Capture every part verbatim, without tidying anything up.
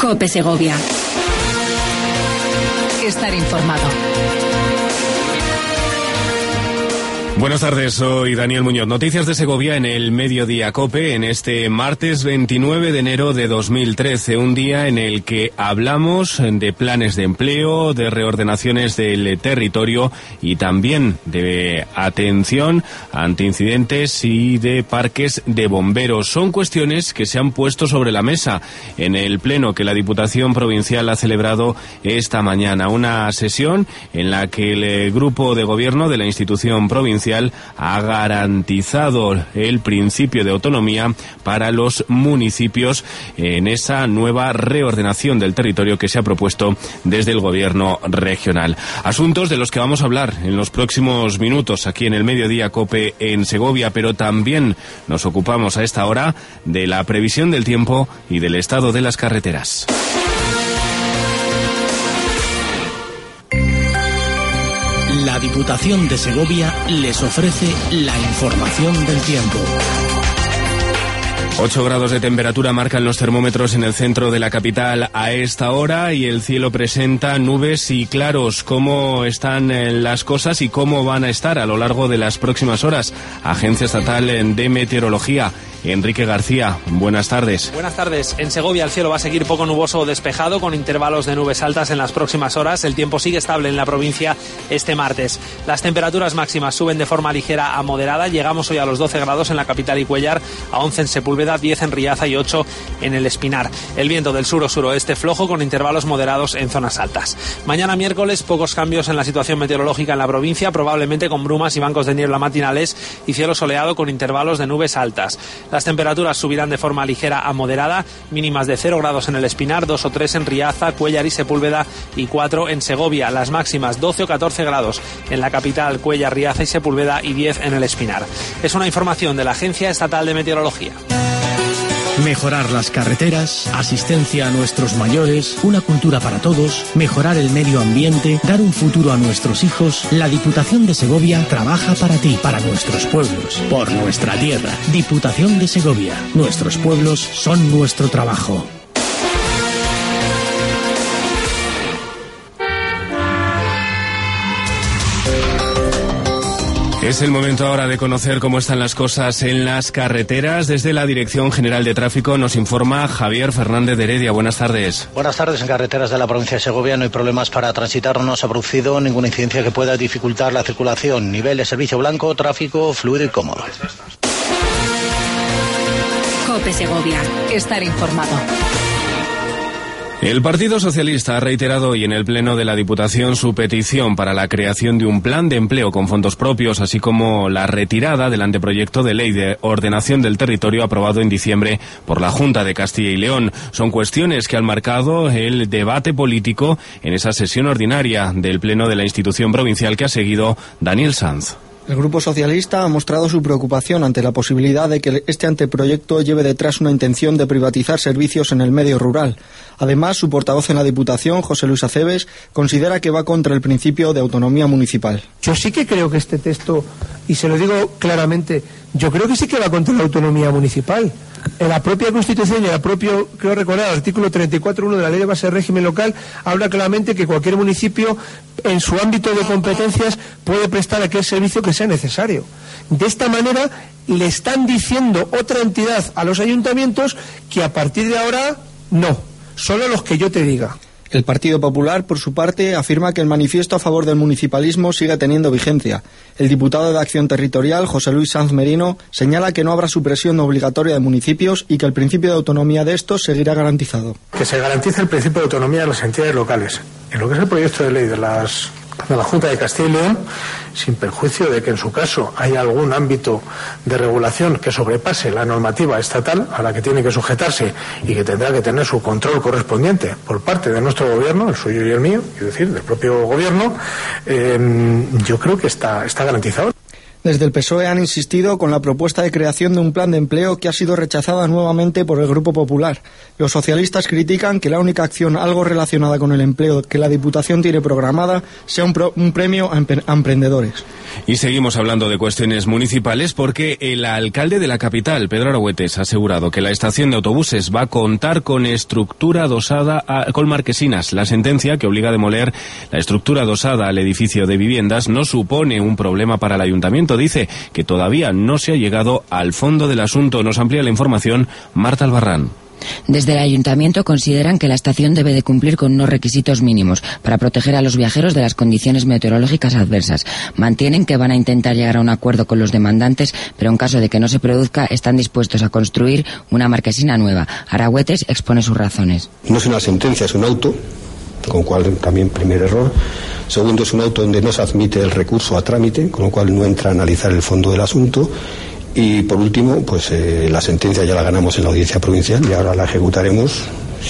COPE Segovia. Estar informado. Buenas tardes, soy Daniel Muñoz. Noticias de Segovia en el Mediodía COPE en este martes veintinueve de enero de dos mil trece, un día en el que hablamos de planes de empleo, de reordenaciones del territorio y también de atención ante incidentes y de parques de bomberos. Son cuestiones que se han puesto sobre la mesa en el pleno que la Diputación Provincial ha celebrado esta mañana. Una sesión en la que el grupo de gobierno de la institución provincial ha garantizado el principio de autonomía para los municipios en esa nueva reordenación del territorio que se ha propuesto desde el gobierno regional. Asuntos de los que vamos a hablar en los próximos minutos aquí en el Mediodía COPE en Segovia, pero también nos ocupamos a esta hora de la previsión del tiempo y del estado de las carreteras. La Diputación de Segovia les ofrece la información del tiempo. ocho grados de temperatura marcan los termómetros en el centro de la capital a esta hora y el cielo presenta nubes y claros. ¿Cómo están las cosas y cómo van a estar a lo largo de las próximas horas? Agencia Estatal de Meteorología. Enrique García, buenas tardes. Buenas tardes. En Segovia el cielo va a seguir poco nuboso o despejado con intervalos de nubes altas en las próximas horas. El tiempo sigue estable en la provincia este martes. Las temperaturas máximas suben de forma ligera a moderada. Llegamos hoy a los doce grados en la capital y Cuéllar, a once en Sepúlveda, diez en Riaza y ocho en el Espinar. El viento del sur o suroeste flojo con intervalos moderados en zonas altas. Mañana miércoles pocos cambios en la situación meteorológica en la provincia, probablemente con brumas y bancos de niebla matinales y cielo soleado con intervalos de nubes altas. Las temperaturas subirán de forma ligera a moderada, mínimas de cero grados en el Espinar, dos o tres en Riaza, Cuéllar y Sepúlveda y cuatro en Segovia. Las máximas doce o catorce grados en la capital, Cuéllar, Riaza y Sepúlveda y diez en el Espinar. Es una información de la Agencia Estatal de Meteorología. Mejorar las carreteras, asistencia a nuestros mayores, una cultura para todos, mejorar el medio ambiente, dar un futuro a nuestros hijos. La Diputación de Segovia trabaja para ti, para nuestros pueblos, por nuestra tierra. Diputación de Segovia. Nuestros pueblos son nuestro trabajo. Es el momento ahora de conocer cómo están las cosas en las carreteras. Desde la Dirección General de Tráfico nos informa Javier Fernández de Heredia. Buenas tardes. Buenas tardes. En carreteras de la provincia de Segovia no hay problemas para transitar. No se ha producido ninguna incidencia que pueda dificultar la circulación. Nivel de servicio blanco, tráfico fluido y cómodo. COPE Segovia. Estar informado. El Partido Socialista ha reiterado hoy en el Pleno de la Diputación su petición para la creación de un plan de empleo con fondos propios, así como la retirada del anteproyecto de ley de ordenación del territorio aprobado en diciembre por la Junta de Castilla y León. Son cuestiones que han marcado el debate político en esa sesión ordinaria del Pleno de la institución provincial que ha seguido Daniel Sanz. El Grupo Socialista ha mostrado su preocupación ante la posibilidad de que este anteproyecto lleve detrás una intención de privatizar servicios en el medio rural. Además, su portavoz en la Diputación, José Luis Aceves, considera que va contra el principio de autonomía municipal. Yo sí que creo que este texto, y se lo digo claramente, yo creo que sí que va contra la autonomía municipal. En la propia Constitución y en el propio, creo recordar, el artículo treinta y cuatro punto uno de la Ley de Base de Régimen Local habla claramente que cualquier municipio en su ámbito de competencias puede prestar aquel servicio que sea necesario. De esta manera le están diciendo otra entidad a los ayuntamientos que a partir de ahora no, solo los que yo te diga. El Partido Popular, por su parte, afirma que el manifiesto a favor del municipalismo sigue teniendo vigencia. El diputado de Acción Territorial, José Luis Sanz Merino, señala que no habrá supresión obligatoria de municipios y que el principio de autonomía de estos seguirá garantizado. Que se garantice el principio de autonomía de las entidades locales. En lo que es el proyecto de ley de las de la Junta de Castilla y León, sin perjuicio de que en su caso haya algún ámbito de regulación que sobrepase la normativa estatal a la que tiene que sujetarse y que tendrá que tener su control correspondiente por parte de nuestro gobierno, el suyo y el mío, es decir, del propio gobierno, eh, yo creo que está, está garantizado. Desde el P S O E han insistido con la propuesta de creación de un plan de empleo que ha sido rechazada nuevamente por el Grupo Popular. Los socialistas critican que la única acción algo relacionada con el empleo que la Diputación tiene programada sea un, pro, un premio a, empe, a emprendedores. Y seguimos hablando de cuestiones municipales porque el alcalde de la capital, Pedro Aragüetes, ha asegurado que la estación de autobuses va a contar con estructura adosada a, con marquesinas. La sentencia que obliga a demoler la estructura adosada al edificio de viviendas no supone un problema para el ayuntamiento. Dice que todavía no se ha llegado al fondo del asunto. Nos amplía la información Marta Albarrán. Desde el ayuntamiento consideran que la estación debe de cumplir con unos requisitos mínimos para proteger a los viajeros de las condiciones meteorológicas adversas. Mantienen que van a intentar llegar a un acuerdo con los demandantes, pero en caso de que no se produzca, están dispuestos a construir una marquesina nueva. Aragüetes expone sus razones. No es una sentencia, es un auto, con lo cual también primer error. Segundo, es un auto donde no se admite el recurso a trámite, con lo cual no entra a analizar el fondo del asunto. Y por último, pues eh, la sentencia ya la ganamos en la audiencia provincial y ahora la ejecutaremos.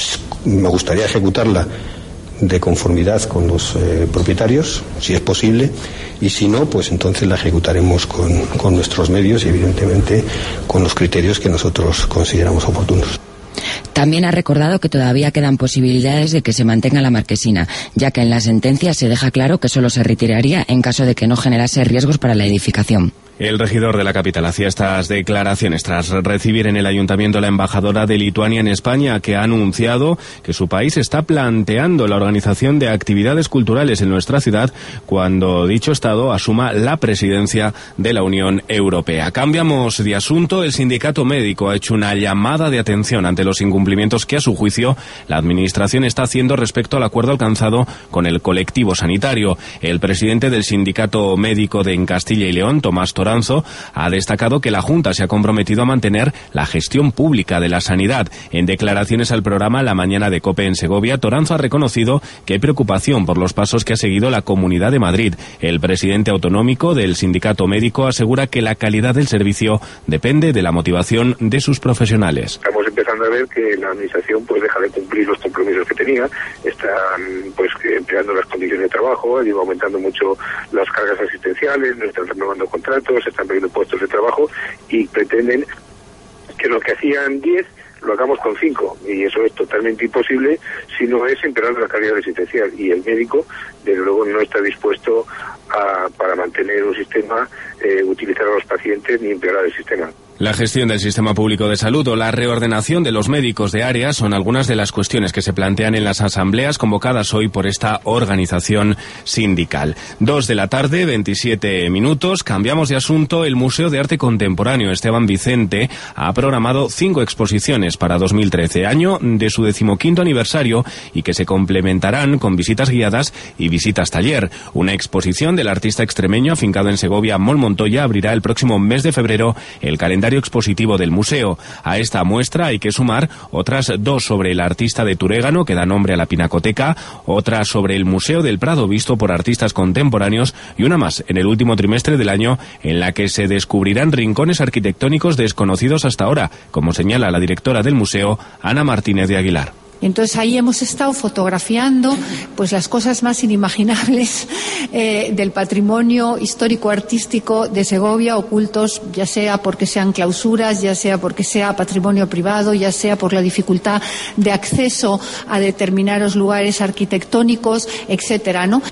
Me gustaría ejecutarla de conformidad con los eh, propietarios, si es posible, y si no, pues entonces la ejecutaremos con, con nuestros medios y evidentemente con los criterios que nosotros consideramos oportunos. También ha recordado que todavía quedan posibilidades de que se mantenga la marquesina, ya que en la sentencia se deja claro que solo se retiraría en caso de que no generase riesgos para la edificación. El regidor de la capital hacía estas declaraciones tras recibir en el ayuntamiento a la embajadora de Lituania en España, que ha anunciado que su país está planteando la organización de actividades culturales en nuestra ciudad cuando dicho Estado asuma la presidencia de la Unión Europea. Cambiamos de asunto. El sindicato médico ha hecho una llamada de atención ante los incumplimientos que, a su juicio, la Administración está haciendo respecto al acuerdo alcanzado con el colectivo sanitario. El presidente del sindicato médico de en Castilla y León, Tomás Toranzo, ha destacado que la Junta se ha comprometido a mantener la gestión pública de la sanidad. En declaraciones al programa La Mañana de COPE en Segovia, Toranzo ha reconocido que hay preocupación por los pasos que ha seguido la Comunidad de Madrid. El presidente autonómico del sindicato médico asegura que la calidad del servicio depende de la motivación de sus profesionales. Estamos empezando a ver que la administración pues deja de cumplir los compromisos que tenía, están pues empeorando las condiciones de trabajo, lleva aumentando mucho las cargas asistenciales, no están renovando contratos, se están perdiendo puestos de trabajo y pretenden que lo que hacían diez lo hagamos con cinco, y eso es totalmente imposible si no es empeorando la calidad asistencial, y el médico desde luego no está dispuesto a, para mantener un sistema, eh, utilizar a los pacientes ni empeorar el sistema. La gestión del sistema público de salud o la reordenación de los médicos de área son algunas de las cuestiones que se plantean en las asambleas convocadas hoy por esta organización sindical. Dos de la tarde, veintisiete minutos. Cambiamos de asunto. El Museo de Arte Contemporáneo Esteban Vicente ha programado cinco exposiciones para dos mil trece, año de su decimoquinto aniversario, y que se complementarán con visitas guiadas y visitas taller. Una exposición del artista extremeño afincado en Segovia, Mol Montoya, abrirá el próximo mes de febrero el calendario expositivo del museo. A esta muestra hay que sumar otras dos sobre el artista de Turégano, que da nombre a la Pinacoteca, otra sobre el Museo del Prado, visto por artistas contemporáneos, y una más en el último trimestre del año, en la que se descubrirán rincones arquitectónicos desconocidos hasta ahora, como señala la directora del museo, Ana Martínez de Aguilar. Entonces ahí hemos estado fotografiando pues las cosas más inimaginables eh, del patrimonio histórico-artístico de Segovia, ocultos, ya sea porque sean clausuras, ya sea porque sea patrimonio privado, ya sea por la dificultad de acceso a determinados lugares arquitectónicos, etcétera, ¿no?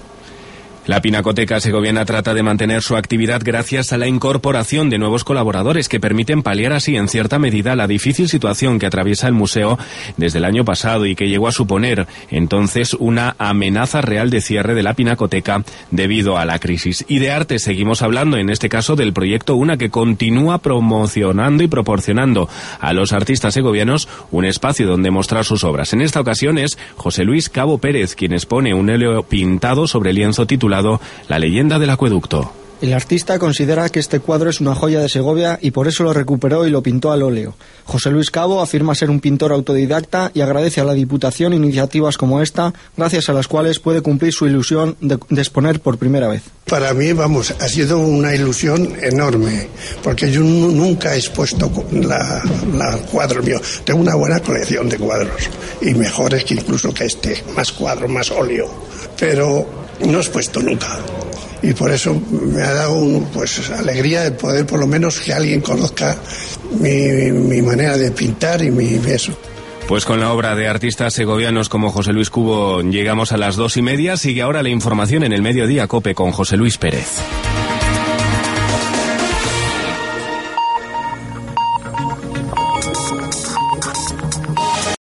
La Pinacoteca segoviana trata de mantener su actividad gracias a la incorporación de nuevos colaboradores que permiten paliar así en cierta medida la difícil situación que atraviesa el museo desde el año pasado y que llegó a suponer entonces una amenaza real de cierre de la Pinacoteca debido a la crisis. Y de arte seguimos hablando, en este caso del proyecto UNA, que continúa promocionando y proporcionando a los artistas segovianos un espacio donde mostrar sus obras. En esta ocasión es José Luis Cabo Pérez quien expone un óleo pintado sobre lienzo titulado La leyenda del acueducto. El artista considera que este cuadro es una joya de Segovia y por eso lo recuperó y lo pintó al óleo. José Luis Cabo afirma ser un pintor autodidacta y agradece a la Diputación iniciativas como esta, gracias a las cuales puede cumplir su ilusión de, de exponer por primera vez. Para mí, vamos, ha sido una ilusión enorme, porque yo nunca he expuesto la, la cuadro mío. Tengo una buena colección de cuadros, y mejores que incluso que este, más cuadro, más óleo, pero no he expuesto nunca. y por eso me ha dado un, pues alegría de poder por lo menos que alguien conozca mi, mi manera de pintar y mi eso. Pues con la obra de artistas segovianos como José Luis Cubo llegamos a las dos y media. Sigue ahora la información en el Mediodía COPE con José Luis Pérez.